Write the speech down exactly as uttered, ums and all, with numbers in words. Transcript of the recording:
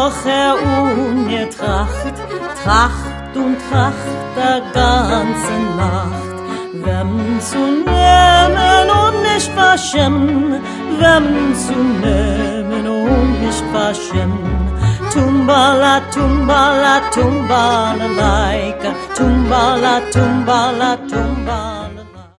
doch er ohne Tracht, Tracht und Tracht der ganzen Nacht. Wem zu nehmen und nicht verschämen, wem zu nehmen und nicht verschämen. Tumbala, tumbala, tumbala, like a tumbala, tumbala, tumbala.